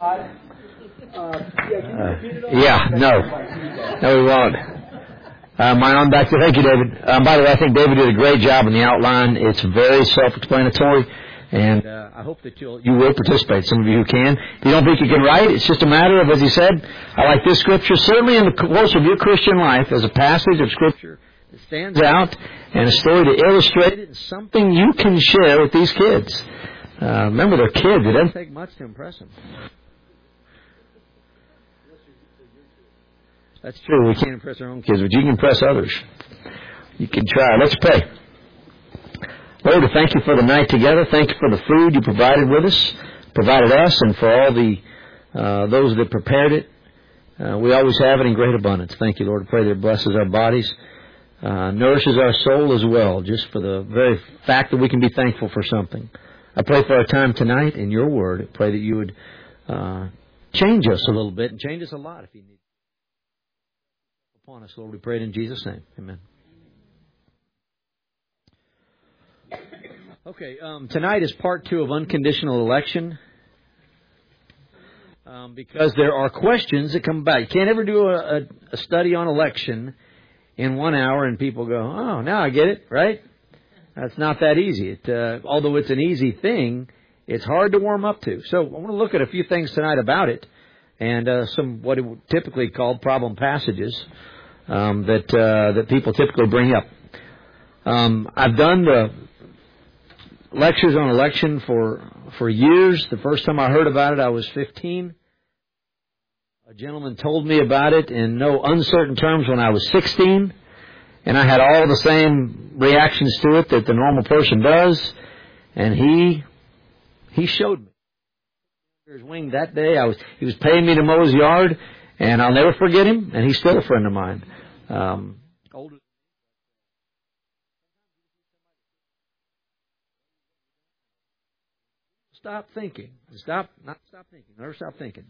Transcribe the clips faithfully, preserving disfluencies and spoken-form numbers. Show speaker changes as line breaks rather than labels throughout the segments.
Uh,
yeah, no. No, we won't. Uh, my own back to, thank you, David. Um, by the way, I think David did a great job in the outline. It's very self-explanatory, and uh, I hope that you'll, you will participate, some of you who can. If you don't think you can write, it's just a matter of, as he said, I like this Scripture, certainly in the course of your Christian life, as a passage of Scripture that stands out, and a story to illustrate it, and something you can share with these kids. Uh, remember, they're kids. It doesn't take much to impress them. That's true. We can't impress our own kids, but you can impress others. You can try. Let's pray. Lord, thank you for the night together. Thank you for the food you provided with us, provided us, and for all the uh, those that prepared it. Uh, we always have it in great abundance. Thank you, Lord. I pray that it blesses our bodies, uh, nourishes our soul as well, just for the very fact that we can be thankful for something. I pray for our time tonight in your word. I pray that you would uh, change us a little bit and change us a lot if you need. Upon us, Lord, we pray it in Jesus' name. Amen. Okay, um, tonight is part two of unconditional election, um, because there are questions that come about. You can't ever do a, a, a study on election in one hour and people go, oh, now I get it, right? That's not that easy. It, uh, although it's an easy thing, it's hard to warm up to. So I want to look at a few things tonight about it, and uh, some what it would typically called problem passages um, that uh, that people typically bring up. Um, I've done the lectures on election for for years. The first time I heard about it, I was fifteen. A gentleman told me about it in no uncertain terms when I was sixteen, and I had all the same reactions to it that the normal person does. And he he showed me his wing that day. I was he was paying me to mow his yard, and I'll never forget him. And he's still a friend of mine. Um, older. Stop thinking. Stop, not stop thinking. Never stop thinking.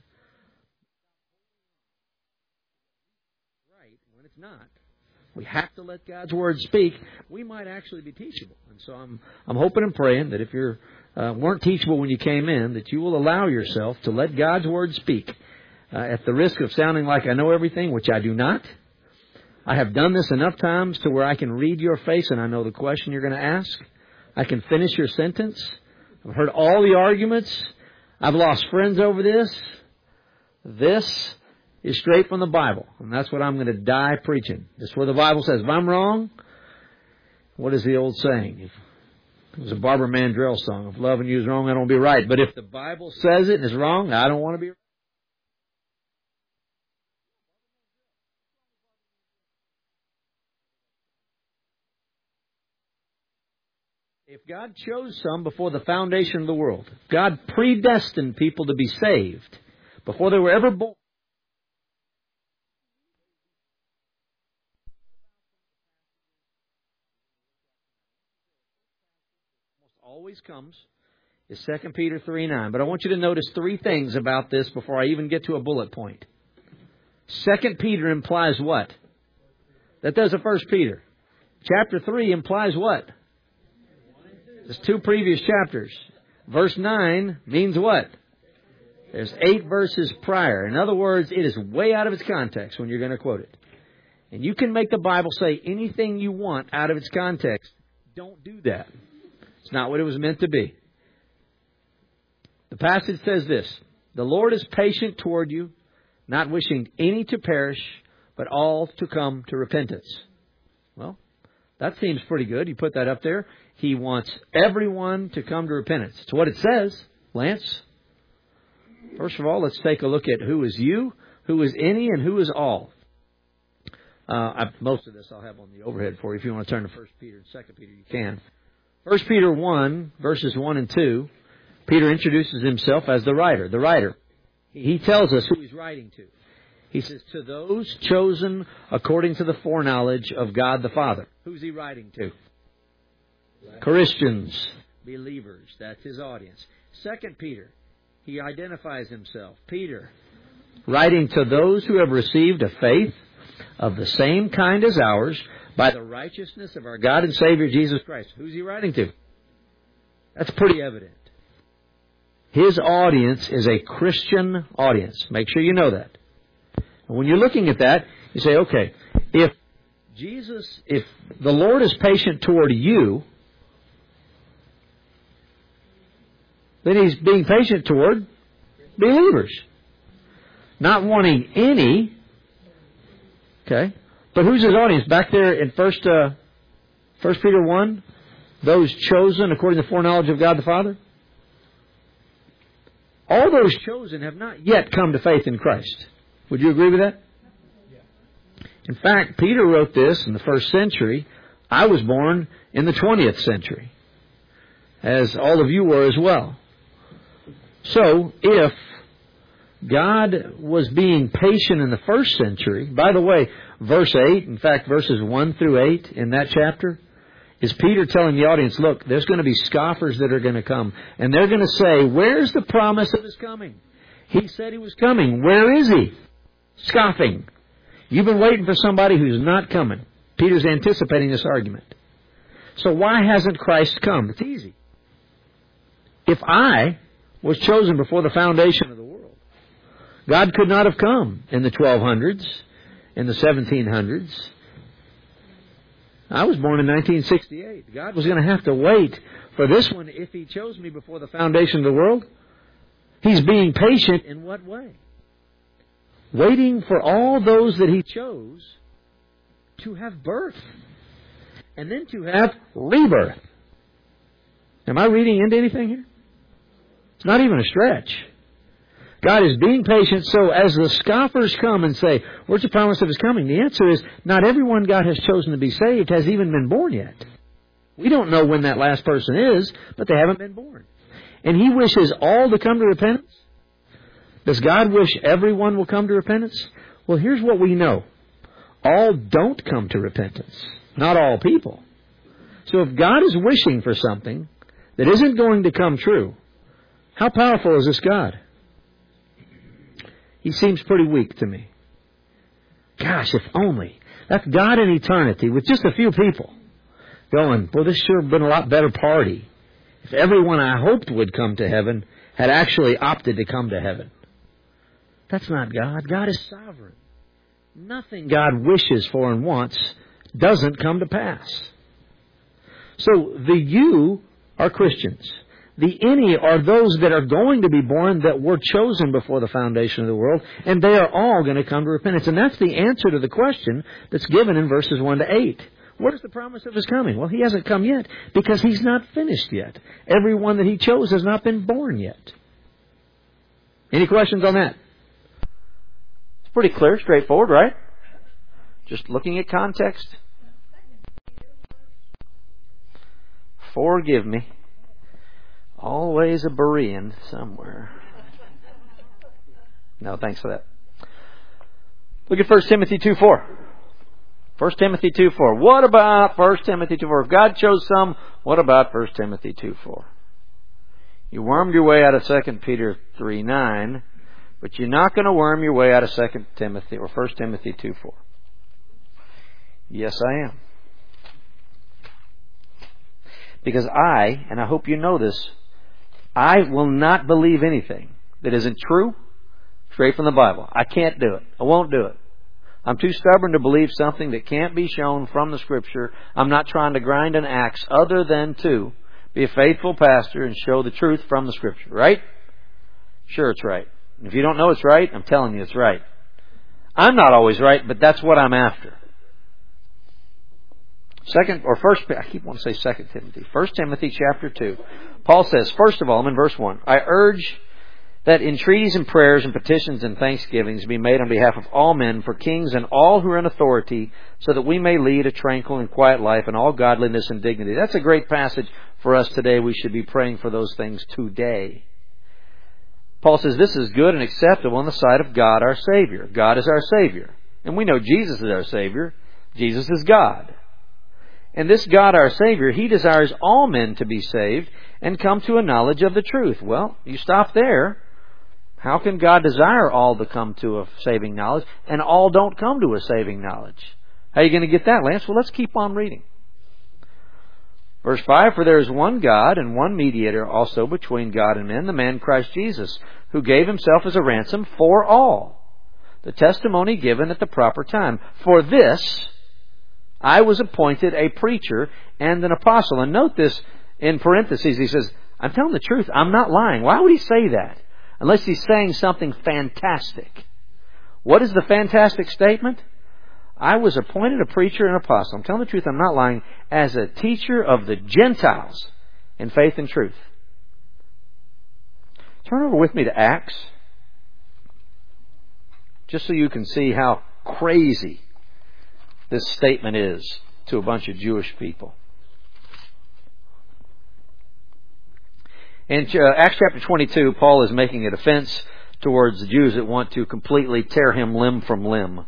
Right when it's not. We have to let God's Word speak. We might actually be teachable. And so I'm I'm hoping and praying that if you uh, weren't teachable when you came in, that you will allow yourself to let God's Word speak. Uh, at the risk of sounding like I know everything, which I do not. I have done this enough times to where I can read your face and I know the question you're going to ask. I can finish your sentence. I've heard all the arguments. I've lost friends over this. This is straight from the Bible. And that's what I'm going to die preaching. That's where the Bible says, if I'm wrong, what is the old saying? If, it was a Barbara Mandrell song. If loving you is wrong, I don't be right. But if the Bible says it and it's wrong, I don't want to be right. If God chose some before the foundation of the world, God predestined people to be saved before they were ever born. Almost always comes is Second Peter three nine. But I want you to notice three things about this before I even get to a bullet point. Second Peter implies what? That does a First Peter. Chapter three implies what? There's two previous chapters. Verse nine means what? There's eight verses prior. In other words, it is way out of its context when you're going to quote it. And you can make the Bible say anything you want out of its context. Don't do that. It's not what it was meant to be. The passage says this: the Lord is patient toward you, not wishing any to perish, but all to come to repentance. Well, that seems pretty good. You put that up there. He wants everyone to come to repentance. It's what it says, Lance. First of all, let's take a look at who is you, who is any, and who is all. Uh, I, most of this I'll have on the overhead for you. If you want to turn to First Peter and Second Peter, you can. First Peter one, verses one and two, Peter introduces himself as the writer. The writer. He tells us who he's writing to. He says, to those chosen according to the foreknowledge of God the Father. Who's he writing to? Christians, believers. That's his audience. Second Peter, he identifies himself. Peter, writing to those who have received a faith of the same kind as ours by the righteousness of our God and Savior Jesus Christ. Who's he writing to? That's pretty evident. His audience is a Christian audience. Make sure you know that. And when you're looking at that, you say, okay, if Jesus, if the Lord is patient toward you, then He's being patient toward believers. Not wanting any. Okay. But who's His audience? Back there in First, uh, First Peter one, those chosen according to the foreknowledge of God the Father. All those chosen have not yet come to faith in Christ. Would you agree with that? In fact, Peter wrote this in the first century. I was born in the twentieth century, as all of you were as well. So, if God was being patient in the first century, by the way, verse eight, in fact, verses one through eight in that chapter, is Peter telling the audience, look, there's going to be scoffers that are going to come. And they're going to say, where's the promise of His coming? He said He was coming. Where is He? Scoffing. You've been waiting for somebody who's not coming. Peter's anticipating this argument. So why hasn't Christ come? It's easy. If I was chosen before the foundation of the world, God could not have come in the twelve hundreds, in the seventeen hundreds. I was born in nineteen sixty-eight. God was going to have to wait for this one if He chose me before the foundation of the world. He's being patient in what way? Waiting for all those that He chose to have birth. And then to have rebirth. Am I reading into anything here? It's not even a stretch. God is being patient, so as the scoffers come and say, where's the promise of His coming? The answer is, not everyone God has chosen to be saved has even been born yet. We don't know when that last person is, but they haven't been born. And He wishes all to come to repentance. Does God wish everyone will come to repentance? Well, here's what we know. All don't come to repentance. Not all people. So if God is wishing for something that isn't going to come true, how powerful is this God? He seems pretty weak to me. Gosh, if only. That's God in eternity with just a few people going, well, this sure have been a lot better party if everyone I hoped would come to heaven had actually opted to come to heaven. That's not God. God is sovereign. Nothing God wishes for and wants doesn't come to pass. So the you are Christians. The any are those that are going to be born that were chosen before the foundation of the world, and they are all going to come to repentance. And that's the answer to the question that's given in verses one to eight. What is the promise of His coming? Well, He hasn't come yet because He's not finished yet. Everyone that He chose has not been born yet. Any questions on that? It's pretty clear, straightforward, right? Just looking at context. Forgive me. Always a Berean somewhere. No, thanks for that. Look at First Timothy two four. First Timothy two four. What about First Timothy two four? If God chose some, what about First Timothy two four? You wormed your way out of Second Peter three nine, but you're not going to worm your way out of Second Timothy or First Timothy two four. Yes, I am. Because I, and I hope you know this, I will not believe anything that isn't true straight from the Bible. I can't do it. I won't do it. I'm too stubborn to believe something that can't be shown from the Scripture. I'm not trying to grind an axe other than to be a faithful pastor and show the truth from the Scripture. Right? Sure, it's right. If you don't know it's right, I'm telling you it's right. I'm not always right, but that's what I'm after. Second or first, I keep wanting to say Second Timothy. First Timothy chapter two. Paul says, first of all, I'm in verse one. I urge that entreaties and prayers and petitions and thanksgivings be made on behalf of all men, for kings and all who are in authority, so that we may lead a tranquil and quiet life in all godliness and dignity. That's a great passage for us today. We should be praying for those things today. Paul says this is good and acceptable in the sight of God our Savior. God is our Savior. And we know Jesus is our Savior. Jesus is God. And this God, our Savior, He desires all men to be saved and come to a knowledge of the truth. Well, you stop there. How can God desire all to come to a saving knowledge and all don't come to a saving knowledge? How are you going to get that, Lance? Well, let's keep on reading. Verse five, for there is one God and one mediator also between God and men, the man Christ Jesus, who gave himself as a ransom for all. The testimony given at the proper time. For this I was appointed a preacher and an apostle. And note this in parentheses. He says, I'm telling the truth. I'm not lying. Why would he say that? Unless he's saying something fantastic. What is the fantastic statement? I was appointed a preacher and apostle. I'm telling the truth, I'm not lying, as a teacher of the Gentiles in faith and truth. Turn over with me to Acts, just so you can see how crazy this statement is to a bunch of Jewish people. In Acts chapter twenty-two, Paul is making a defense towards the Jews that want to completely tear him limb from limb.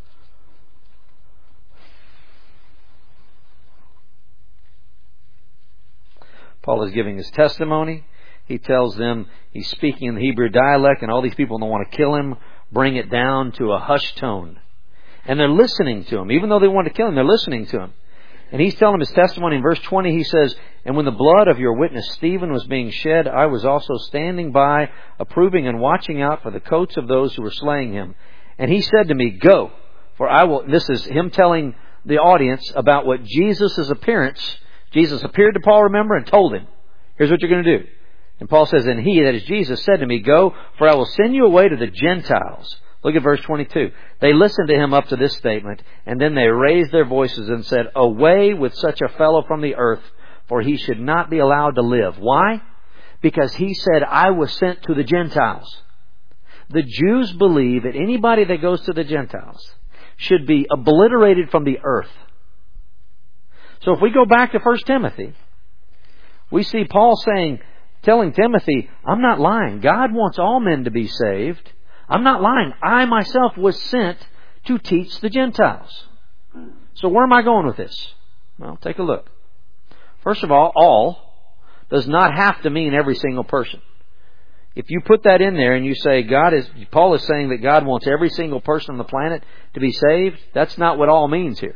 Paul is giving his testimony. He tells them he's speaking in the Hebrew dialect, and all these people don't want to kill him, bring it down to a hushed tone. And they're listening to him. Even though they want to kill him, they're listening to him. And he's telling his testimony. In verse twenty, he says, and when the blood of your witness Stephen was being shed, I was also standing by, approving and watching out for the coats of those who were slaying him. And he said to me, go, for I will... This is him telling the audience about what Jesus' appearance... Jesus appeared to Paul, remember, and told him, here's what you're going to do. And Paul says, and he, that is Jesus, said to me, go, for I will send you away to the Gentiles. Look at verse twenty-two. They listened to him up to this statement, and then they raised their voices and said, away with such a fellow from the earth, for he should not be allowed to live. Why? Because he said, I was sent to the Gentiles. The Jews believe that anybody that goes to the Gentiles should be obliterated from the earth. So if we go back to First Timothy, we see Paul saying, telling Timothy, I'm not lying. God wants all men to be saved. I'm not lying. I myself was sent to teach the Gentiles. So where am I going with this? Well, take a look. First of all, all does not have to mean every single person. If you put that in there and you say God is, Paul is saying that God wants every single person on the planet to be saved, that's not what all means here.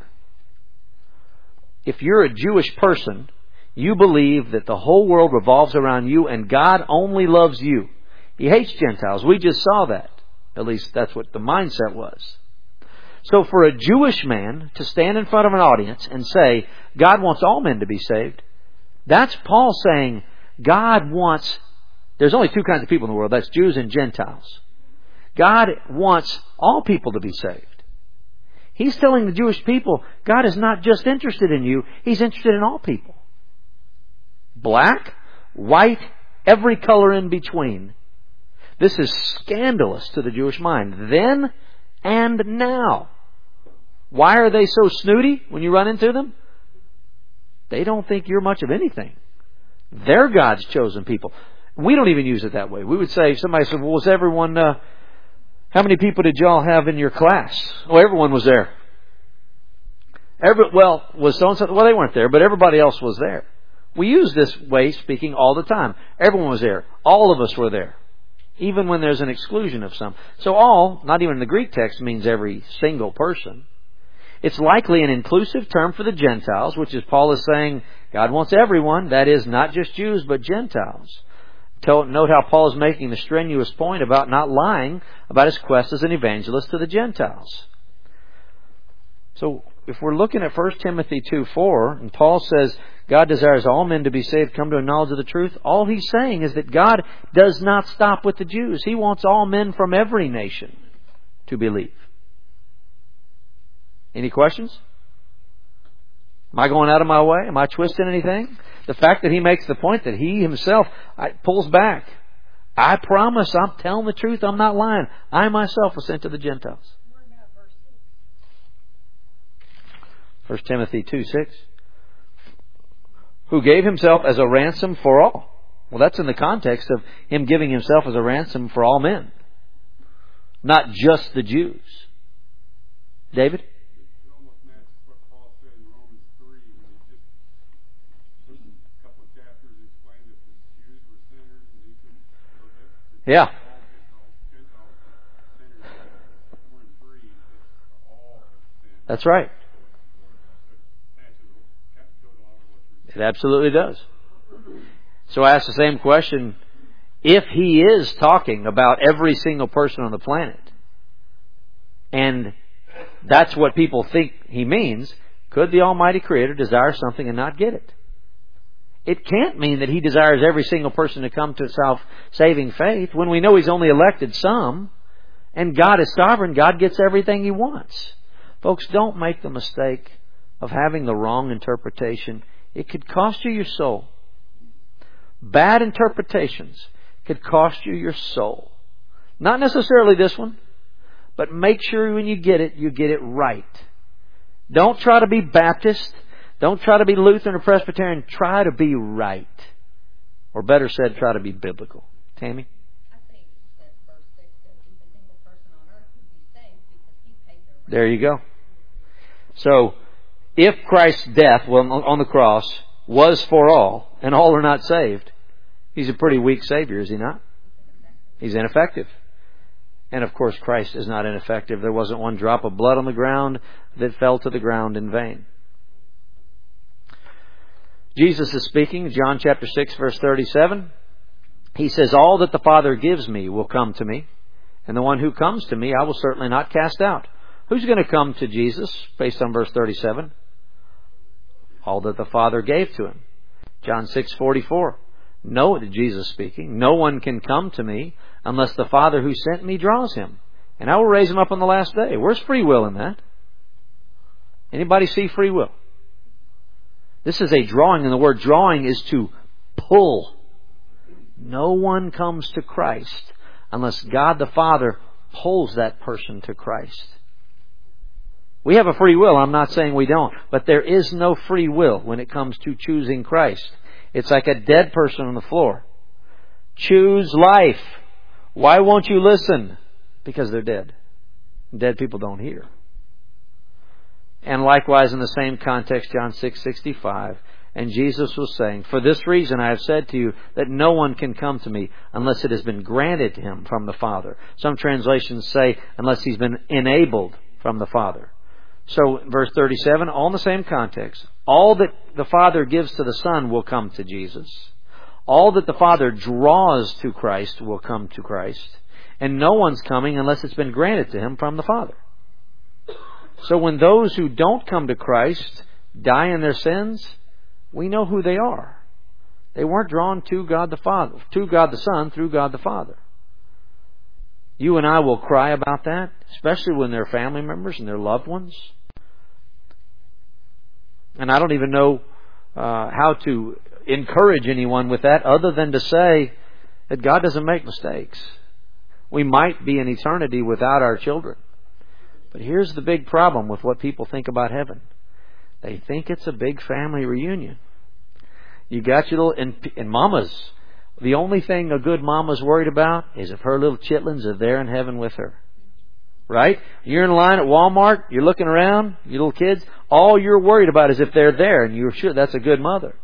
If you're a Jewish person, you believe that the whole world revolves around you and God only loves you. He hates Gentiles. We just saw that. At least that's what the mindset was. So for a Jewish man to stand in front of an audience and say, God wants all men to be saved, that's Paul saying God wants... There's only two kinds of people in the world. That's Jews and Gentiles. God wants all people to be saved. He's telling the Jewish people, God is not just interested in you, He's interested in all people. Black, white, every color in between. This is scandalous to the Jewish mind, then and now. Why are they so snooty when you run into them? They don't think you're much of anything. They're God's chosen people. We don't even use it that way. We would say, somebody said, well, was everyone... Uh, How many people did y'all have in your class? Oh, everyone was there. Every, well, was so-and-so? Well, they weren't there, but everybody else was there. We use this way speaking all the time. Everyone was there. All of us were there. Even when there's an exclusion of some. So all, not even in the Greek text, means every single person. It's likely an inclusive term for the Gentiles, which is Paul is saying God wants everyone. That is, not just Jews, but Gentiles. Note how Paul is making the strenuous point about not lying about his quest as an evangelist to the Gentiles. So, if we're looking at First Timothy two four, and Paul says, God desires all men to be saved, come to a knowledge of the truth, all he's saying is that God does not stop with the Jews. He wants all men from every nation to believe. Any questions? Am I going out of my way? Am I twisting anything? The fact that he makes the point that he himself pulls back. I promise, I'm telling the truth, I'm not lying. I myself was sent to the Gentiles. First Timothy two six. Who gave himself as a ransom for all. Well, that's in the context of him giving himself as a ransom for all men. Not just the Jews. David? Yeah. That's right. It absolutely does. So I ask the same question. If He is talking about every single person on the planet, and that's what people think He means, could the Almighty Creator desire something and not get it? It can't mean that He desires every single person to come to self-saving faith when we know He's only elected some, and God is sovereign. God gets everything He wants. Folks, don't make the mistake of having the wrong interpretation. It could cost you your soul. Bad interpretations could cost you your soul. Not necessarily this one, but make sure when you get it, you get it right. Don't try to be Baptist. Don't try to be Lutheran or Presbyterian. Try to be right. Or better said, try to be biblical. Tammy?
I think that verse six says even a single person on earth can be saved because He paid the ransom.
There you go. So, if Christ's death well, on the cross was for all, and all are not saved, He's a pretty weak Savior, is He not? He's ineffective. And of course, Christ is not ineffective. There wasn't one drop of blood on the ground that fell to the ground in vain. Jesus is speaking, John chapter six, verse thirty-seven. He says, "All that the Father gives me will come to me, and the one who comes to me I will certainly not cast out." Who's going to come to Jesus based on verse thirty-seven? All that the Father gave to Him. John six forty-four. No, Jesus speaking, "No one can come to me unless the Father who sent me draws him, and I will raise him up on the last day." Where's free will in that? Anybody see free will? This is a drawing, and the word drawing is to pull. No one comes to Christ unless God the Father pulls that person to Christ. We have a free will. I'm not saying we don't. But there is no free will when it comes to choosing Christ. It's like a dead person on the floor. Choose life. Why won't you listen? Because they're dead. Dead people don't hear. And likewise in the same context, John six sixty-five. And Jesus was saying, "For this reason I have said to you that no one can come to me unless it has been granted to him from the Father." Some translations say, unless he's been enabled from the Father. So, verse thirty-seven, all in the same context. All that the Father gives to the Son will come to Jesus. All that the Father draws to Christ will come to Christ. And no one's coming unless it's been granted to him from the Father. So when those who don't come to Christ die in their sins, we know who they are. They weren't drawn to God the Father, to God the Son, through God the Father. You and I will cry about that, especially when they're family members and their loved ones. And I don't even know uh, how to encourage anyone with that other than to say that God doesn't make mistakes. We might be in eternity without our children. But here's the big problem with what people think about heaven. They think it's a big family reunion. You got your little... And, and mamas, the only thing a good mama's worried about is if her little chitlins are there in heaven with her. Right? You're in line at Walmart, you're looking around, your little kids, all you're worried about is if they're there, and you're sure that's a good mother.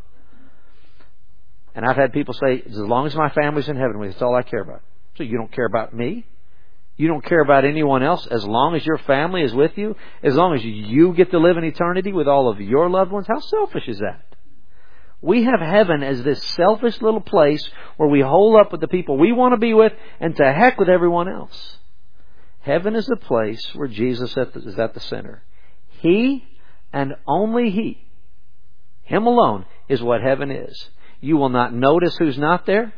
And I've had people say, as long as my family's in heaven with me, that's all I care about. So you don't care about me? You don't care about anyone else as long as your family is with you? As long as you get to live in eternity with all of your loved ones? How selfish is that? We have heaven as this selfish little place where we hole up with the people we want to be with and to heck with everyone else. Heaven is the place where Jesus is at the center. He and only He, Him alone, is what heaven is. You will not notice who's not there.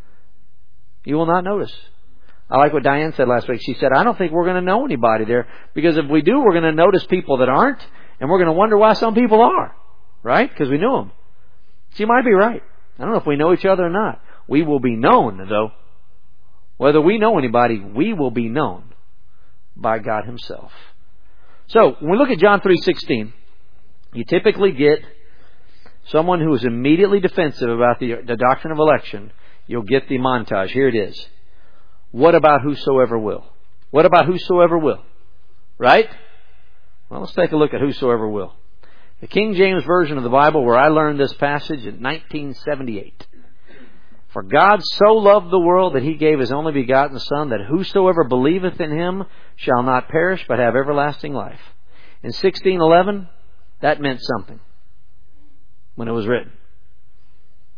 You will not notice. I like what Diane said last week. She said, I don't think we're going to know anybody there, because if we do, we're going to notice people that aren't, and we're going to wonder why some people are. Right? Because we knew them. She might be right. I don't know if we know each other or not. We will be known, though. Whether we know anybody, we will be known by God Himself. So, when we look at John three sixteen, you typically get someone who is immediately defensive about the, the doctrine of election. You'll get the montage. Here it is. What about whosoever will? What about whosoever will? Right? Well, let's take a look at whosoever will. The King James Version of the Bible, where I learned this passage in nineteen seventy-eight. For God so loved the world that He gave His only begotten Son, that whosoever believeth in Him shall not perish but have everlasting life. In sixteen eleven, that meant something when it was written.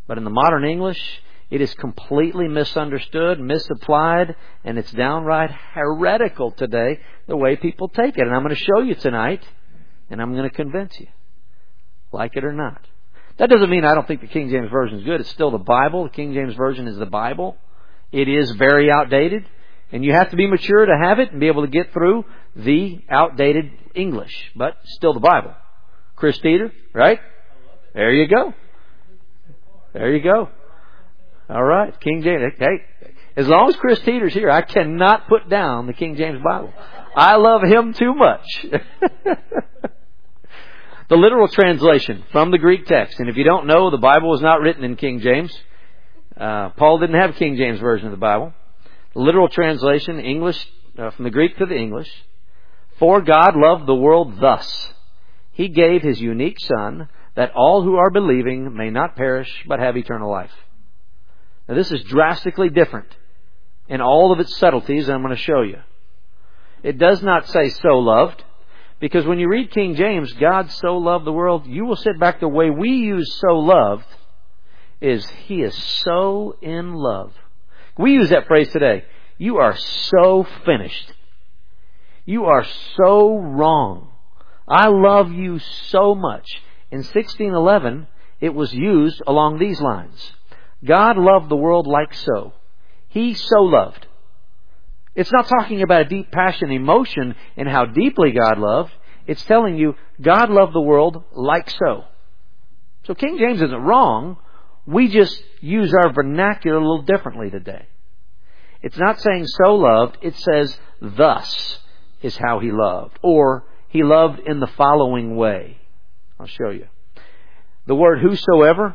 But in the modern English, it is completely misunderstood, misapplied, and it's downright heretical today, the way people take it. And I'm going to show you tonight, and I'm going to convince you, like it or not. That doesn't mean I don't think the King James Version is good. It's still the Bible. The King James Version is the Bible. It is very outdated, and you have to be mature to have it and be able to get through the outdated English. But still the Bible. Chris Teeter, right? There you go. There you go. All right, King James. Hey, as long as Chris Teeter's here, I cannot put down the King James Bible. I love him too much. The literal translation from the Greek text. And if you don't know, the Bible was not written in King James. Uh, Paul didn't have a King James version of the Bible. The literal translation, English, uh, from the Greek to the English. For God loved the world thus. He gave His unique Son, that all who are believing may not perish, but have eternal life. Now this is drastically different in all of its subtleties, and I'm going to show you. It does not say so loved, because when you read King James, God so loved the world, you will sit back, the way we use so loved is He is so in love. We use that phrase today. You are so finished. You are so wrong. I love you so much. In sixteen eleven, it was used along these lines. God loved the world like so. He so loved. It's not talking about a deep passion, emotion, and how deeply God loved. It's telling you God loved the world like so. So King James isn't wrong. We just use our vernacular a little differently today. It's not saying so loved. It says thus is how He loved. Or He loved in the following way. I'll show you. The word whosoever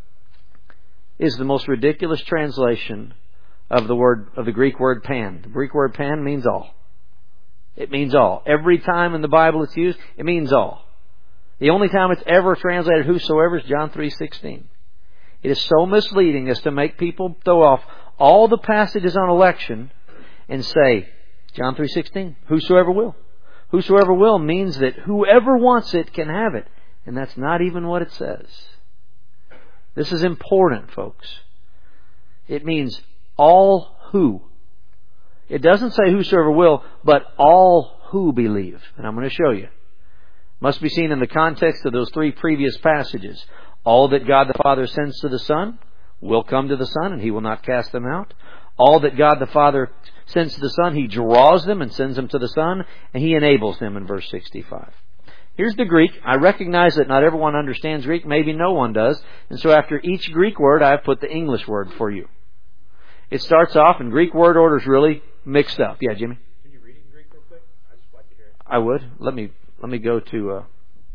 is the most ridiculous translation of the word of the Greek word pan. The Greek word pan means all. It means all. Every time in the Bible it's used, it means all. The only time it's ever translated whosoever is John three sixteen. It is so misleading as to make people throw off all the passages on election and say, John three sixteen, whosoever will. Whosoever will means that whoever wants it can have it. And that's not even what it says. This is important, folks. It means all who. It doesn't say whosoever will, but all who believe. And I'm going to show you. Must be seen in the context of those three previous passages. All that God the Father sends to the Son will come to the Son, and He will not cast them out. All that God the Father sends to the Son, He draws them and sends them to the Son, and He enables them in verse sixty-five. Here's the Greek. I recognize that not everyone understands Greek. Maybe no one does. And so after each Greek word, I've put the English word for you. It starts off, and Greek word order is really mixed up. Yeah, Jimmy?
Can you read it in Greek real quick? I'd just like to hear it.
I would. Let me let me go to a,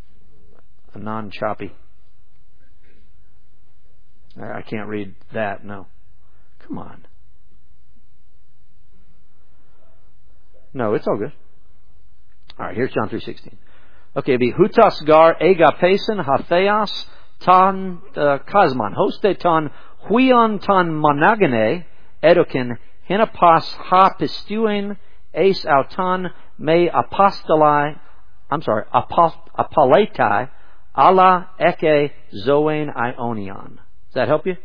a non-choppy. I can't read that, no. Come on. No, it's all good. All right, here's John three sixteen. Okay, be hutas gar agapesin hatheas ton kazman hoste ton huion ton monagene edokin hinapas ha pistuin ace auton me apostolai. I'm sorry, apost, apaletai ala eke zoen ionion. Does that help you?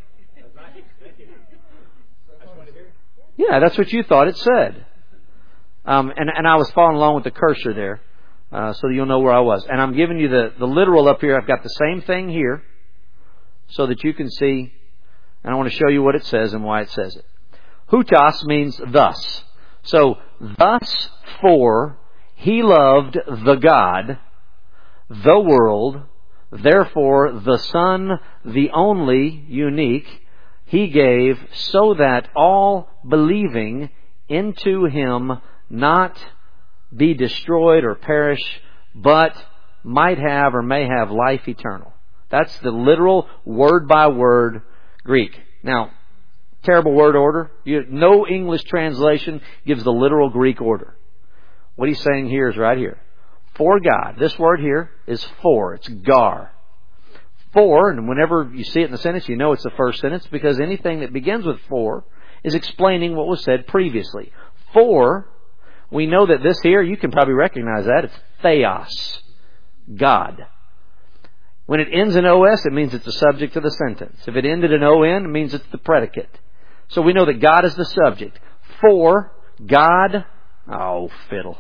Yeah, that's what you thought it said. Um, and, and I was following along with the cursor there, uh, so you'll know where I was. And I'm giving you the, the literal up here. I've got the same thing here, so that you can see. And I want to show you what it says and why it says it. Hutas means thus. So, thus for He loved the God, the world, therefore the Son, the only, unique, He gave, so that all believing into Him not be destroyed or perish, but might have or may have life eternal. That's the literal word by word Greek. Now, terrible word order. You, no English translation gives the literal Greek order. What he's saying here is right here. For God. This word here is for. It's gar. For, and whenever you see it in the sentence, you know it's the first sentence, because anything that begins with for is explaining what was said previously. For, we know that this here, you can probably recognize that. It's theos. God. When it ends in O S, it means it's the subject of the sentence. If it ended in O N, it means it's the predicate. So we know that God is the subject. For God, oh, fiddle.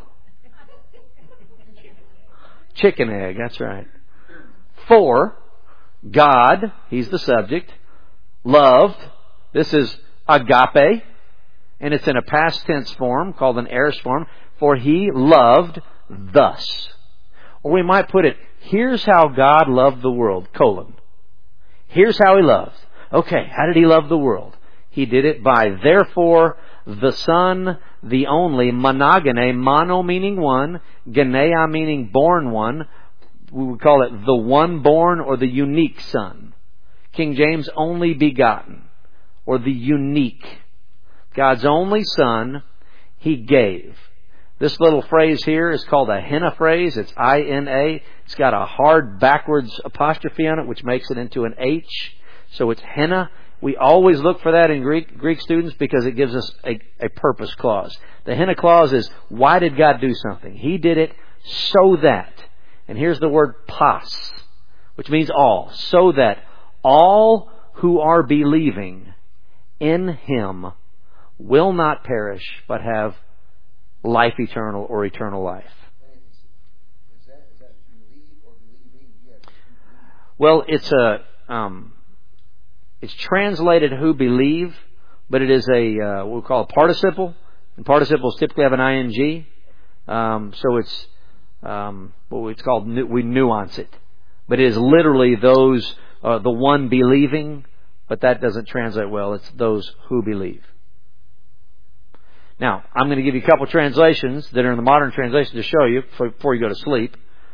Chicken egg, that's right. For God, He's the subject. Loved, this is agape, and it's in a past tense form called an aorist form. For He loved thus. Or we might put it, here's how God loved the world, colon. Here's how He loved. Okay, how did He love the world? He did it by, therefore, the Son, the only, monogene, mono meaning one, genea meaning born one. We would call it the one born or the unique Son. King James, only begotten, or the unique. God's only Son, He gave. This little phrase here is called a henna phrase. It's I N A. It's got a hard backwards apostrophe on it, which makes it into an H. So it's henna. We always look for that in Greek, Greek students because it gives us a, a purpose clause. The henna clause is, why did God do something? He did it so that. And here's the word pas, which means all. So that all who are believing in Him will not perish, but have life eternal or eternal life.
Is that, is that believe or believing? Yes.
Well, it's a um, it's translated who believe, but it is a uh, what we call a participle, and participles typically have an ing. Um, so it's um, what it's called. We nuance it, but it is literally those uh, the one believing, but that doesn't translate well. It's those who believe. Now, I'm going to give you a couple of translations that are in the modern translation to show you before you go to sleep.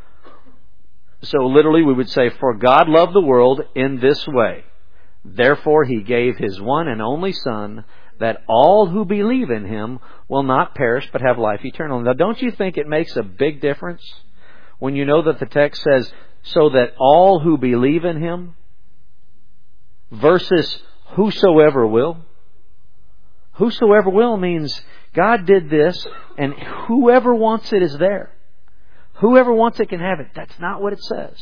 So literally we would say, for God loved the world in this way. Therefore He gave His one and only Son, that all who believe in Him will not perish but have life eternal. Now, don't you think it makes a big difference when you know that the text says, so that all who believe in Him, versus whosoever will? Whosoever will means God did this, and whoever wants it is there. Whoever wants it can have it. That's not what it says.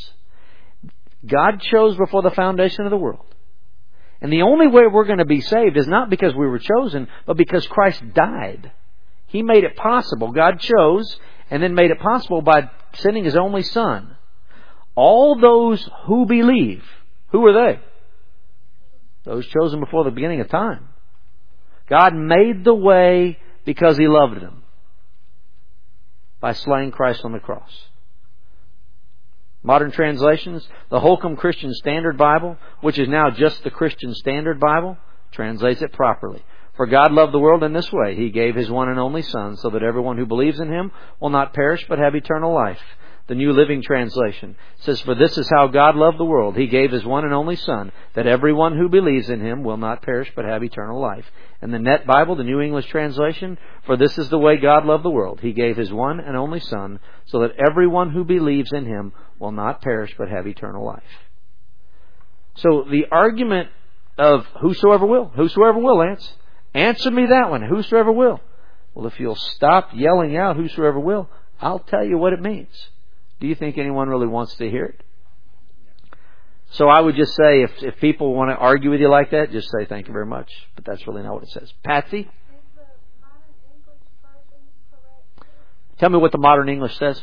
God chose before the foundation of the world. And the only way we're going to be saved is not because we were chosen, but because Christ died. He made it possible. God chose and then made it possible by sending His only Son. All those who believe, who are they? Those chosen before the beginning of time. God made the way because He loved them by slaying Christ on the cross. Modern translations, the Holcomb Christian Standard Bible, which is now just the Christian Standard Bible, translates it properly. For God loved the world in this way. He gave His one and only Son, so that everyone who believes in Him will not perish but have eternal life. The New Living Translation says, for this is how God loved the world. He gave His one and only Son, that everyone who believes in Him will not perish but have eternal life. And the Net Bible, the New English Translation, for this is the way God loved the world. He gave His one and only Son, so that everyone who believes in Him will not perish but have eternal life. So the argument of whosoever will, whosoever will, Lance, answer me that one, whosoever will. Well, if you'll stop yelling out whosoever will, I'll tell you what it means. Do you think anyone really wants to hear it? So I would just say, if if people want to argue with you like that, just say thank you very much. But that's really not what it says. Patsy?
Is the modern English version correct?
Tell me what the modern English says.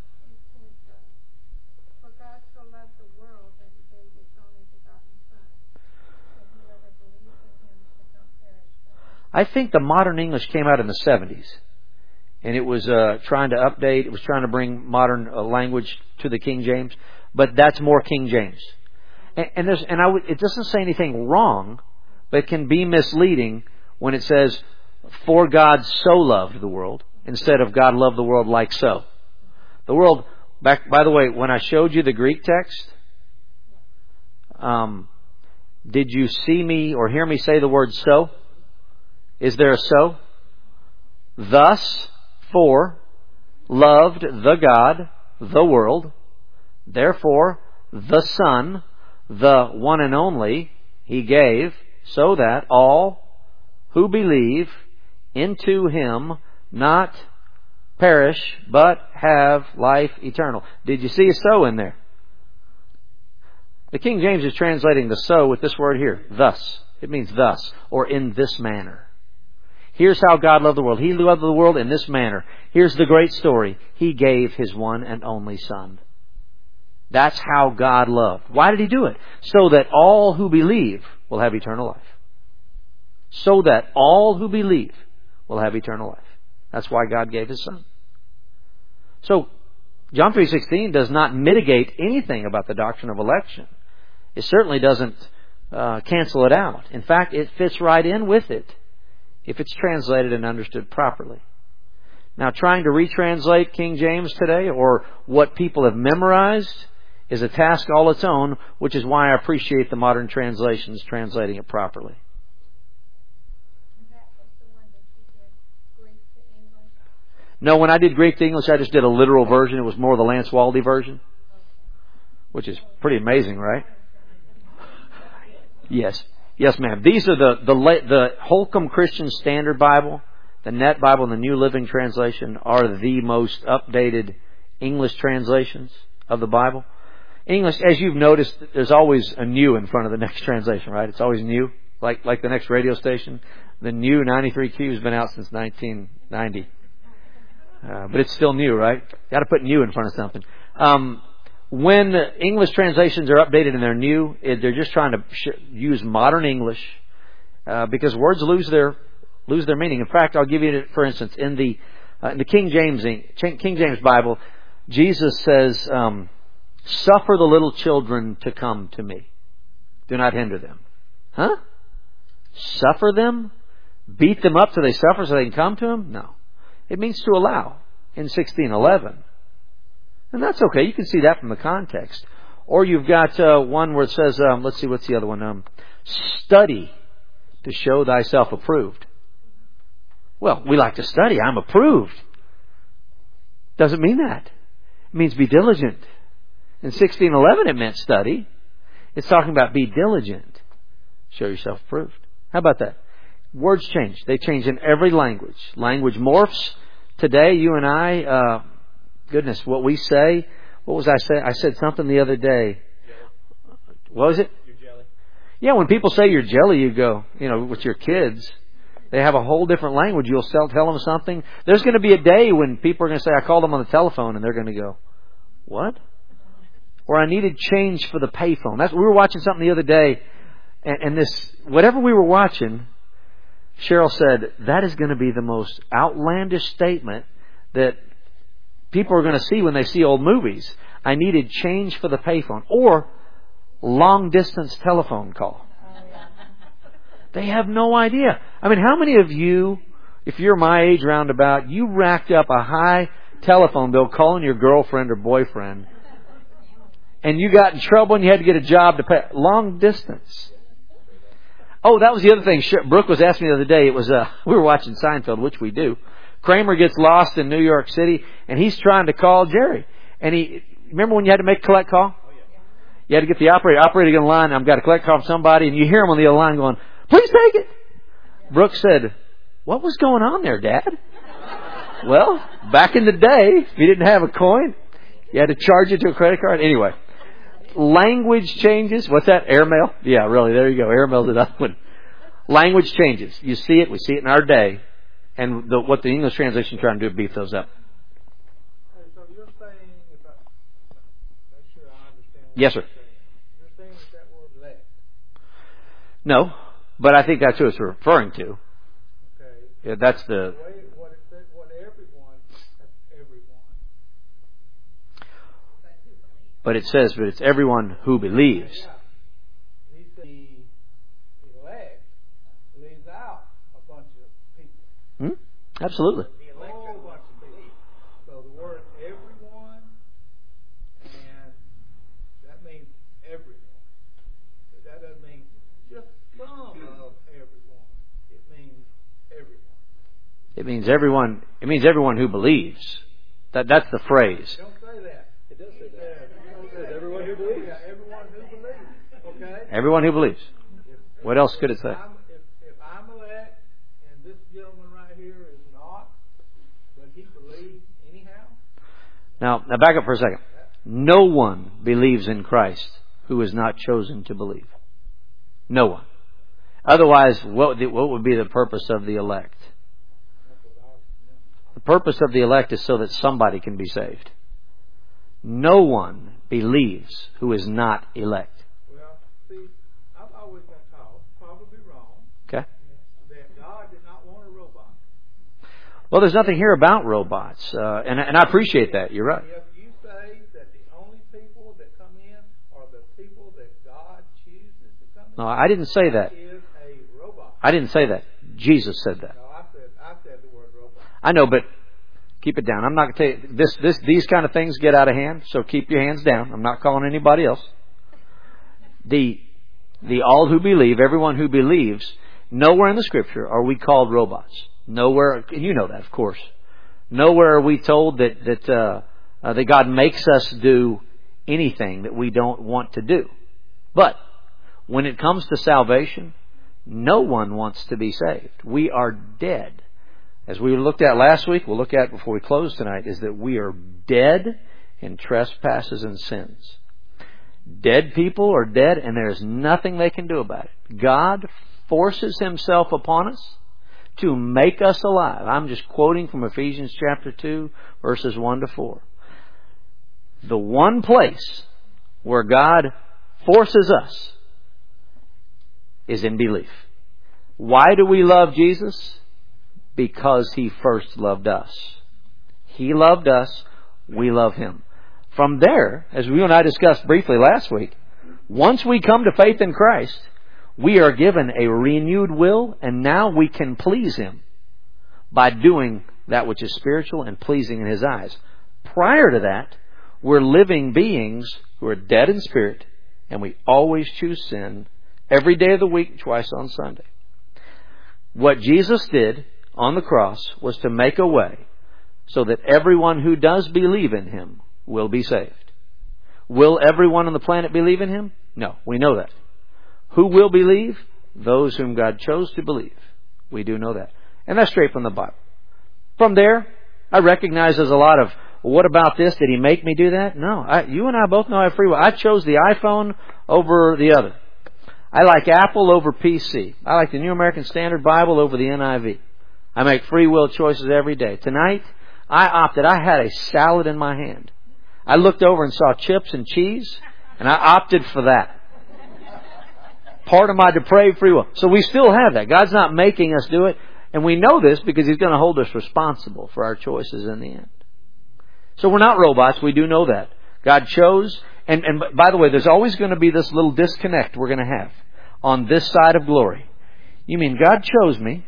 For God so loved the world that He gave His only begotten Son, that whoever believes in Him should not perish.
I think the modern English came out in the seventies. And it was uh, trying to update, it was trying to bring modern uh, language to the King James. But that's more King James. And, and, there's, and I would, it doesn't say anything wrong, but it can be misleading when it says, for God so loved the world, instead of God loved the world like so. The world, back, by the way, when I showed you the Greek text, um, did you see me or hear me say the word so? Is there a so? Thus, for, loved the God, the world, therefore, the Son, the one and only, He gave, so that all who believe into Him not perish, but have life eternal. Did you see a so in there? The King James is translating the so with this word here, thus. It means thus, or in this manner. Here's how God loved the world. He loved the world in this manner. Here's the great story. He gave His one and only Son. That's how God loved. Why did He do it? So that all who believe will have eternal life. So that all who believe will have eternal life. That's why God gave His Son. So, John three sixteen does not mitigate anything about the doctrine of election. It certainly doesn't uh, cancel it out. In fact, it fits right in with it if it's translated and understood properly. Now, trying to retranslate King James today, or what people have memorized, is a task all its own, which is why I appreciate the modern translations translating it properly.
That was the one that you did Greek to English.
No, when I did Greek to English, I just did a literal version. It was more the Lance Waldy version, which is pretty amazing, right? Yes. Yes, ma'am. These are the, the, the Holcomb Christian Standard Bible, the Net Bible, and the New Living Translation are the most updated English translations of the Bible. English, as you've noticed, there's always a new in front of the next translation, right? It's always new, like like the next radio station. The new ninety-three Q has been out since nineteen ninety. Uh, but it's still new, right? Got to put new in front of something. Um, when English translations are updated and they're new, it, they're just trying to sh- use modern English uh, because words lose their lose their meaning. In fact, I'll give you, for instance, in the uh, in the King James King James Bible, Jesus says, um, "Suffer the little children to come to me; do not hinder them." Huh? Suffer them? Beat them up till they suffer so they can come to Him? No. It means to allow in sixteen eleven. And that's okay. You can see that from the context. Or you've got uh, one where it says, um, let's see, what's the other one? Um, study to show thyself approved. Well, we like to study. I'm approved. Doesn't mean that. It means be diligent. In sixteen eleven it meant study. It's talking about be diligent. Show yourself approved. How about that? Words change. They change in every language. Language morphs. Today, you and I, uh, goodness, what we say, what was I saying? I said something the other day. What was it?
You're jelly.
Yeah, when people say you're jelly, you go, you know, with your kids, they have a whole different language. You'll tell, tell them something. There's going to be a day when people are going to say, I called them on the telephone, and they're going to go, what? Or I needed change for the payphone. That's, we were watching something the other day, and, and this, whatever we were watching, Cheryl said, that is going to be the most outlandish statement that people are going to see when they see old movies. I needed change for the payphone. Or long distance telephone call. They have no idea. I mean, how many of you, if you're my age roundabout, you racked up a high telephone bill calling your girlfriend or boyfriend, and you got in trouble and you had to get a job to pay long distance? Oh, that was the other thing Brooke was asking me the other day. It was uh, we were watching Seinfeld, which we do. Kramer gets lost in New York City, and he's trying to call Jerry. And he remember when you had to make a collect call? You had to get the operator. Operator on the line. I've got a collect call from somebody, and you hear him on the other line going, "Please take it." Brooke said, "What was going on there, Dad?" Well, back in the day, if you didn't have a coin, you had to charge it to a credit card. Anyway. Language changes. What's that? Airmail? Yeah, really. There you go. Airmail's another one. Language changes. You see it. We see it in our day. And the, what the English translation is trying to do is beef those up.
Hey, so you're saying, if I make sure I understand what
Yes, sir.
you're saying, you're saying that that word elect.
No, but I think that's what it's referring to.
Okay.
Yeah, that's the...
The way, what it said, what everyone, that's everyone.
But it says, but it's everyone who believes.
Yeah. He said the elect leaves out a bunch of people.
Hmm? Absolutely.
A whole bunch of people. So the word everyone, and that means everyone. But that doesn't mean just some of everyone. It means everyone.
It means everyone. It means everyone who believes. That that's the phrase.
Don't say that.
It does say that.
It
says everyone who believes.
Yeah, everyone who believes. Okay?
Everyone who believes.
If,
What else could it say?
I'm, if, if I'm elect and this gentleman right here is not, but he believes anyhow,
Now, now back up for a second. No one believes in Christ who who is not chosen to believe. No one. Otherwise, what, what would be the purpose of the elect? The purpose of the elect is so that somebody can be saved. No one believes who is not elect.
Well, see, I've always been taught, probably wrong,
Okay?
that God did not want a robot.
Well, there's nothing here about robots, uh, and, and I appreciate that. You're right.
If you say that the only people that come in are the people that God chooses to come in,
No, I didn't say that.
is a robot.
I didn't say that. Jesus said that.
No, I said I said the word robot.
I know, but keep it down. I'm not going to tell you this. This these kind of things get out of hand. So keep your hands down. I'm not calling anybody else. The the all who believe, everyone who believes, nowhere in the Scripture are we called robots. Nowhere, you know that, of course. Nowhere are we told that that uh, uh, that God makes us do anything that we don't want to do. But when it comes to salvation, no one wants to be saved. We are dead. As we looked at last week, we'll look at before we close tonight, is that we are dead in trespasses and sins. Dead people are dead, and there's nothing they can do about it. God forces Himself upon us to make us alive. I'm just quoting from Ephesians chapter two, verses one to four. The one place where God forces us is in belief. Why do we love Jesus? Because He first loved us. He loved us. We love Him. From there, as you and I discussed briefly last week, once we come to faith in Christ, we are given a renewed will, and now we can please Him by doing that which is spiritual and pleasing in His eyes. Prior to that, we're living beings who are dead in spirit, and we always choose sin every day of the week, twice on Sunday. What Jesus did on the cross was to make a way so that everyone who does believe in Him will be saved. Will everyone on the planet believe in Him? No, we know that. Who will believe? Those whom God chose to believe. We do know that. And that's straight from the Bible. From there, I recognize there's a lot of, well, what about this? Did He make me do that? No. I, you and I both know I have free will. I chose the iPhone over the other. I like Apple over P C. I like the New American Standard Bible over the N I V. I make free will choices every day. Tonight, I opted. I had a salad in my hand. I looked over and saw chips and cheese, and I opted for that. Part of my depraved free will. So we still have that. God's not making us do it. And we know this because He's going to hold us responsible for our choices in the end. So we're not robots. We do know that. God chose. And, and by the way, there's always going to be this little disconnect we're going to have on this side of glory. You mean God chose me,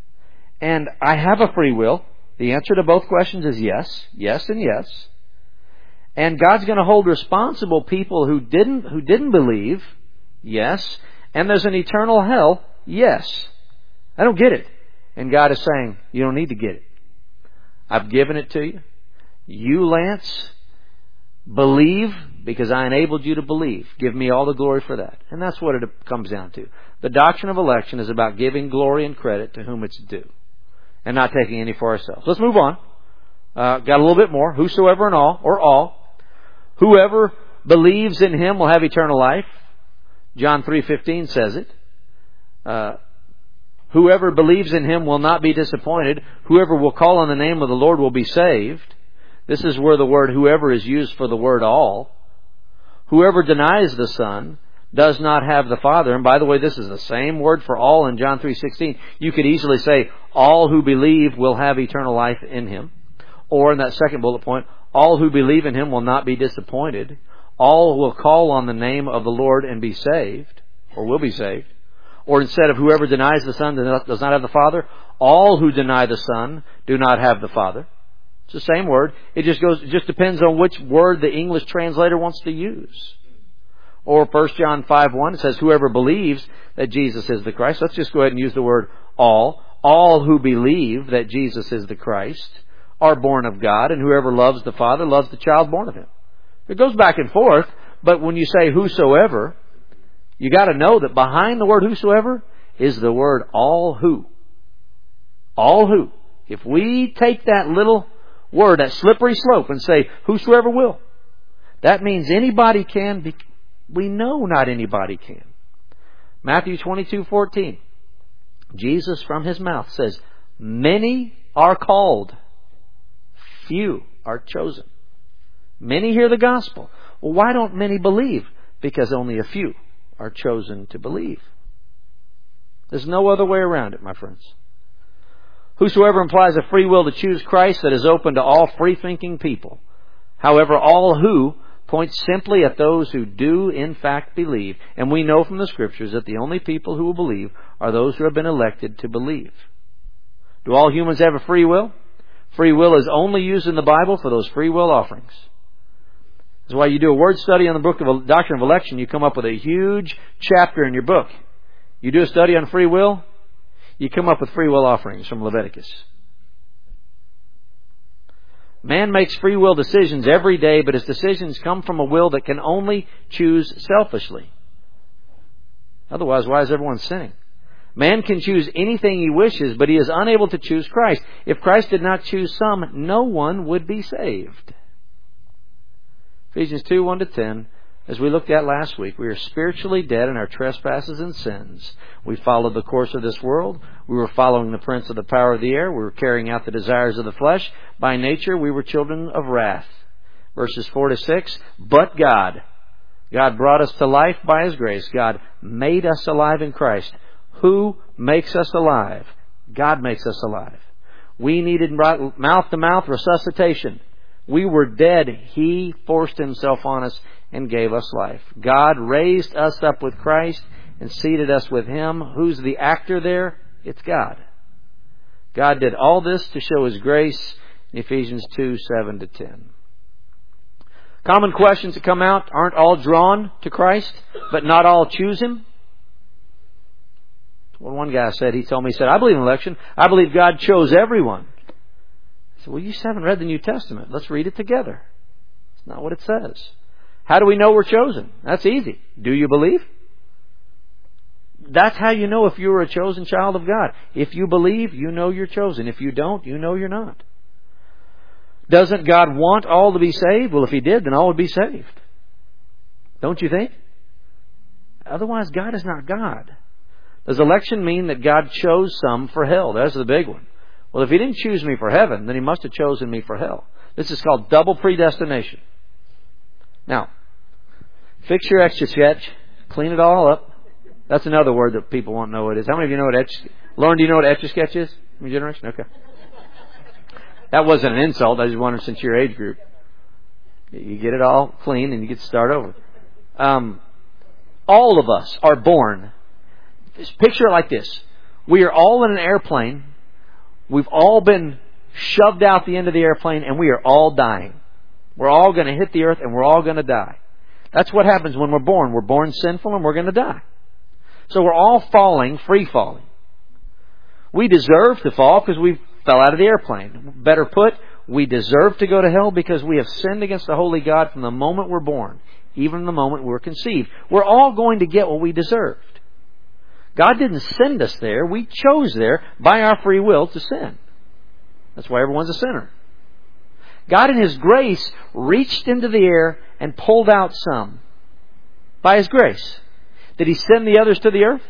and I have a free will? The answer to both questions is yes, yes, and yes. And God's going to hold responsible people who didn't who didn't believe, yes. And there's an eternal hell, yes. I don't get it. And God is saying, you don't need to get it. I've given it to you. You, Lance, believe because I enabled you to believe. Give me all the glory for that. And that's what it comes down to. The doctrine of election is about giving glory and credit to whom it's due, and not taking any for ourselves. Let's move on. Uh, got a little bit more. Whosoever and all, or all. Whoever believes in Him will have eternal life. John three fifteen says it. Uh, whoever believes in Him will not be disappointed. Whoever will call on the name of the Lord will be saved. This is where the word whoever is used for the word all. Whoever denies the Son does not have the Father. And by the way, this is the same word for all in John three sixteen. You could easily say, all who believe will have eternal life in Him. Or in that second bullet point, all who believe in Him will not be disappointed. All will call on the name of the Lord and be saved, or will be saved. Or instead of whoever denies the Son does not have the Father, all who deny the Son do not have the Father. It's the same word. It just goes. It just depends on which word the English translator wants to use. Or First John five one, it says, whoever believes that Jesus is the Christ. Let's just go ahead and use the word all. All who believe that Jesus is the Christ are born of God, and whoever loves the Father loves the child born of Him. It goes back and forth, but when you say whosoever, you got to know that behind the word whosoever is the word all who. All who. If we take that little word, that slippery slope, and say whosoever will, that means anybody can be, We know not anybody can. Matthew twenty-two fourteen. Jesus from His mouth says, many are called, few are chosen. Many hear the gospel. Well, why don't many believe? Because only a few are chosen to believe. There's no other way around it, my friends. Whosoever implies a free will to choose Christ, that is open to all free-thinking people. However, all who points simply at those who do in fact believe. And we know from the Scriptures that the only people who will believe are those who have been elected to believe. Do all humans have a free will? Free will is only used in the Bible for those free will offerings. That's why you do a word study on the book of Doctrine of Election, you come up with a huge chapter in your book. You do a study on free will, you come up with free will offerings from Leviticus. Man makes free will decisions every day, but his decisions come from a will that can only choose selfishly. Otherwise, why is everyone sinning? Man can choose anything he wishes, but he is unable to choose Christ. If Christ did not choose some, no one would be saved. Ephesians two, one to ten. As we looked at last week, we are spiritually dead in our trespasses and sins. We followed the course of this world. We were following the prince of the power of the air. We were carrying out the desires of the flesh. By nature, we were children of wrath. Verses four to six. But God. God brought us to life by His grace. God made us alive in Christ. Who makes us alive? God makes us alive. We needed mouth-to-mouth resuscitation. We were dead. He forced Himself on us and gave us life. God raised us up with Christ and seated us with Him. Who's the actor there? It's God. God did all this to show His grace in Ephesians two, seven to ten. Common questions that come out. Aren't all drawn to Christ, but not all choose Him? Well, one guy said, he told me, he said, I believe in election. I believe God chose everyone. I said, well, you just haven't read the New Testament. Let's read it together. It's not what it says. How do we know we're chosen? That's easy. Do you believe? That's how you know if you're a chosen child of God. If you believe, you know you're chosen. If you don't, you know you're not. Doesn't God want all to be saved? Well, if He did, then all would be saved. Don't you think? Otherwise, God is not God. Does election mean that God chose some for hell? That's the big one. Well, if He didn't choose me for heaven, then He must have chosen me for hell. This is called double predestination. Now, fix your Etch-a-Sketch. Clean it all up. That's another word that people won't know what it is. How many of you know what Etch... Lauren, do you know what Etch-a-Sketch is? Your generation? Okay. That wasn't an insult. I just wondered, since your age group. You get it all clean and you get to start over. Um, all of us are born... Just picture it like this. We are all in an airplane. We've all been shoved out the end of the airplane and we are all dying. We're all going to hit the earth and we're all going to die. That's what happens when we're born. We're born sinful and we're going to die. So we're all falling, free falling. We deserve to fall because we fell out of the airplane. Better put, we deserve to go to hell because we have sinned against the holy God from the moment we're born, even the moment we're conceived. We're all going to get what we deserved. God didn't send us there. We chose there by our free will to sin. That's why everyone's a sinner. God in His grace reached into the air and pulled out some. By His grace. Did He send the others to the earth?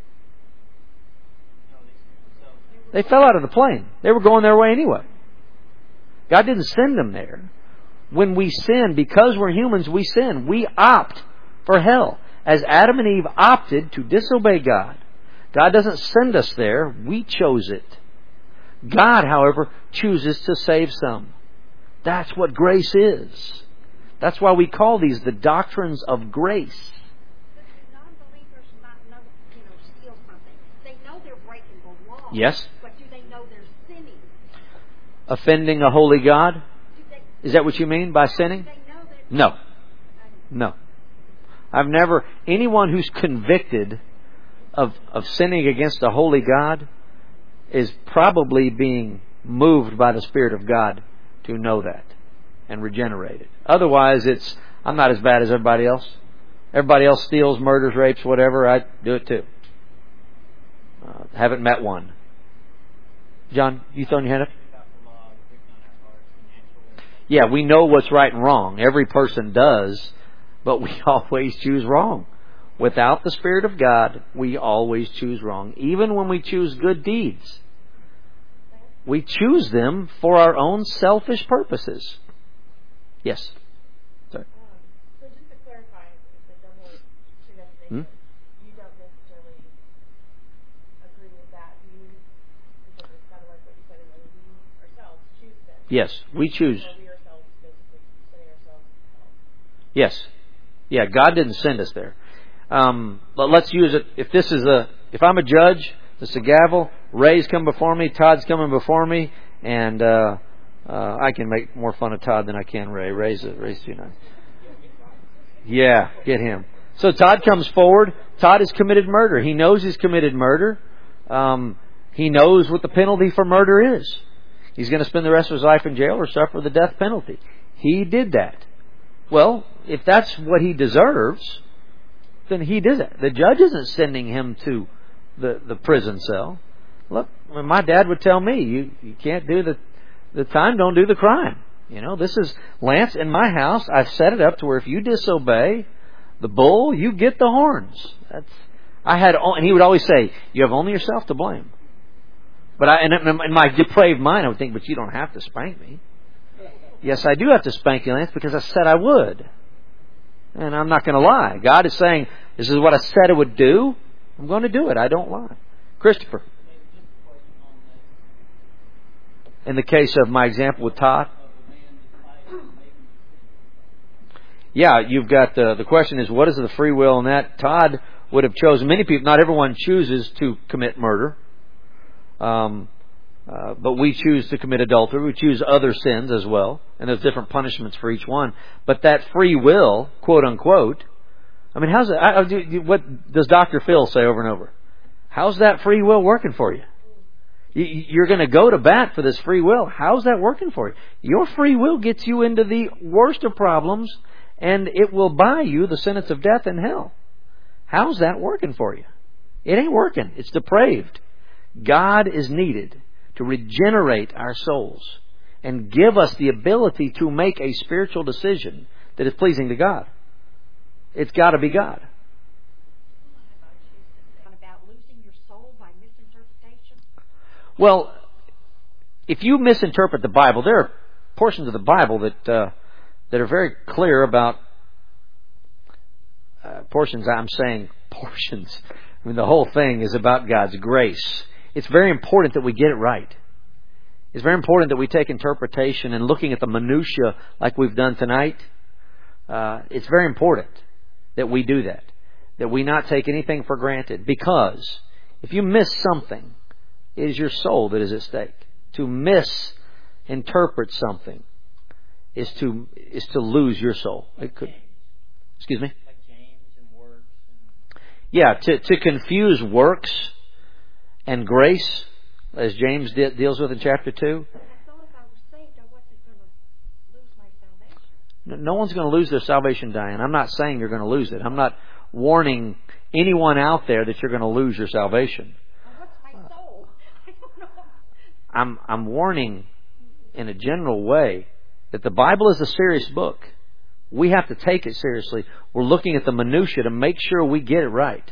They fell out of the plane. They were going their way anyway. God didn't send them there. When we sin, because we're humans, we sin. We opt for hell. As Adam and Eve opted to disobey God. God doesn't send us there. We chose it. God, however, chooses to save some. That's what grace is. That's why we call these the doctrines of grace.
But do non-believers not know, you know, steal something? They know they're breaking the law.
Yes.
But do they know they're sinning?
Offending a holy God?
Do they,
Is that what you mean by sinning?
do they know that?
No. No. I've never... Anyone who's convicted of, of sinning against a holy God is probably being moved by the Spirit of God to know that and regenerate it. Otherwise, it's, I'm not as bad as everybody else. Everybody else steals, murders, rapes, whatever. I do it too. Uh, haven't met one. John, you throwing your hand up? Yeah, we know what's right and wrong. Every person does. But we always choose wrong. Without the Spirit of God, we always choose wrong. Even when we choose good deeds, we choose them for our own selfish purposes. Yes? Sorry.
Um, so just to clarify, the double predestination,
Hmm?
you don't necessarily agree with that view, because it's kind of like what you said, that we ourselves choose them.
Yes, we choose.
Or we ourselves basically setting ourselves out.
Yes. Yeah, God didn't send us there. Um, but let's use it. If this is a, if I'm a judge, this is a gavel. Ray's come before me. Todd's coming before me, and uh, uh, I can make more fun of Todd than I can Ray. Ray's Ray's too nice. Yeah, get him. So Todd comes forward. Todd has committed murder. He knows he's committed murder. Um, he knows what the penalty for murder is. He's going to spend the rest of his life in jail or suffer the death penalty. He did that. Well, if that's what he deserves, then he did it. The judge isn't sending him to the, the prison cell. Look, when my dad would tell me, you, you can't do the, the time, don't do the crime. You know, this is, Lance, in my house, I've set it up to where if you disobey the bull, you get the horns. That's, I had, and he would always say, you have only yourself to blame. But I, and in my depraved mind, I would think, but you don't have to spank me. Yes, I do have to spank you, Lance, because I said I would. And I'm not going to lie. God is saying, this is what I said I would do. I'm going to do it. I don't lie. Christopher. In the case of my example with Todd. Yeah, you've got the, the question is, what is the free will in that? Todd would have chosen, many people, not everyone chooses to commit murder. Um, uh, but we choose to commit adultery. We choose other sins as well. And there's different punishments for each one. But that free will, quote unquote, I mean, how's it, I, I, what does Doctor Phil say over and over? How's that free will working for you? you you're going to go to bat for this free will. How's that working for you? Your free will gets you into the worst of problems, and it will buy you the sentence of death and hell. How's that working for you? It ain't working. It's depraved. God is needed to regenerate our souls and give us the ability to make a spiritual decision that is pleasing to God. It's got to be God.
About losing your soul by misinterpretation?
Well, if you misinterpret the Bible, there are portions of the Bible that uh, that are very clear about uh, portions. I'm saying portions. I mean, the whole thing is about God's grace. It's very important that we get it right. It's very important that we take interpretation and looking at the minutia like we've done tonight. Uh, it's very important that we do that. That we not take anything for granted. Because if you miss something, it is your soul that is at stake. To misinterpret something is to is to lose your soul. It could. Excuse me?
Like James and works. And...
Yeah, to, to confuse works and grace, as James de- deals with in chapter two.
I thought if I was saved, I wasn't going to lose my salvation.
No one's going to lose their salvation, Diane. I'm not saying you're going to lose it. I'm not warning anyone out there that you're going to lose your salvation.
Well, what's my soul? I don't know.
I'm I'm warning in a general way that the Bible is a serious book. We have to take it seriously. We're looking at the minutia to make sure we get it right.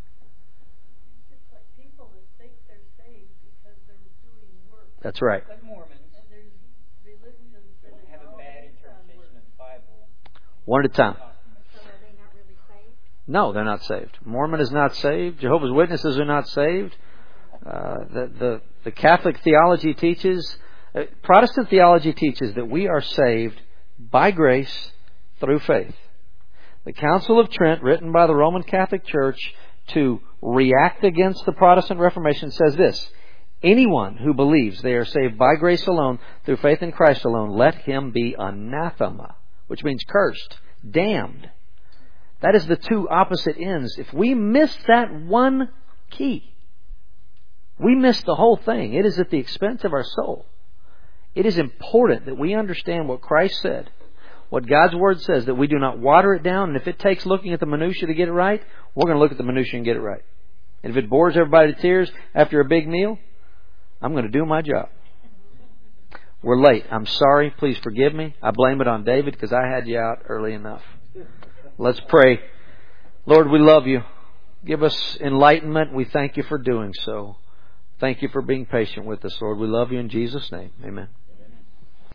It's like people that think they're saved because they're doing work.
That's right.
But Mormons
And there's religions that
have a
all
bad
based on
interpretation
work.
of the Bible.
One at a time.
So are they not really saved?
No, they're not saved. Mormon is not saved. Jehovah's Witnesses are not saved. Uh, the, the, the Catholic theology teaches, uh, Protestant theology teaches that we are saved by grace through faith. The Council of Trent, written by the Roman Catholic Church to react against the Protestant Reformation, says this: anyone who believes they are saved by grace alone, through faith in Christ alone, let him be anathema, which means cursed, damned. That is the two opposite ends. If we miss that one key, we miss the whole thing. It is at the expense of our soul. It is important that we understand what Christ said, what God's Word says, that we do not water it down. And if it takes looking at the minutia to get it right, we're going to look at the minutia and get it right. And if it bores everybody to tears after a big meal, I'm going to do my job. We're late. I'm sorry. Please forgive me. I blame it on David because I had you out early enough. Let's pray. Lord, we love You. Give us enlightenment. We thank You for doing so. Thank You for being patient with us, Lord. We love You in Jesus' name. Amen.